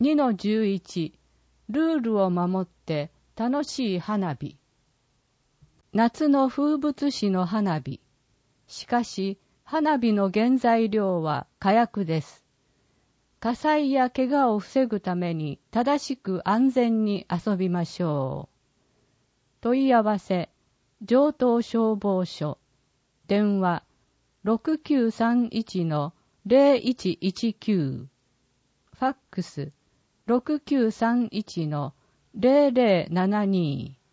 2-11 ルールを守って楽しい花火。夏の風物詩の花火。しかし、花火の原材料は火薬です。火災や怪我を防ぐために正しく安全に遊びましょう。問い合わせ、城東消防署。電話、6931-0119。ファックス、6931-0072。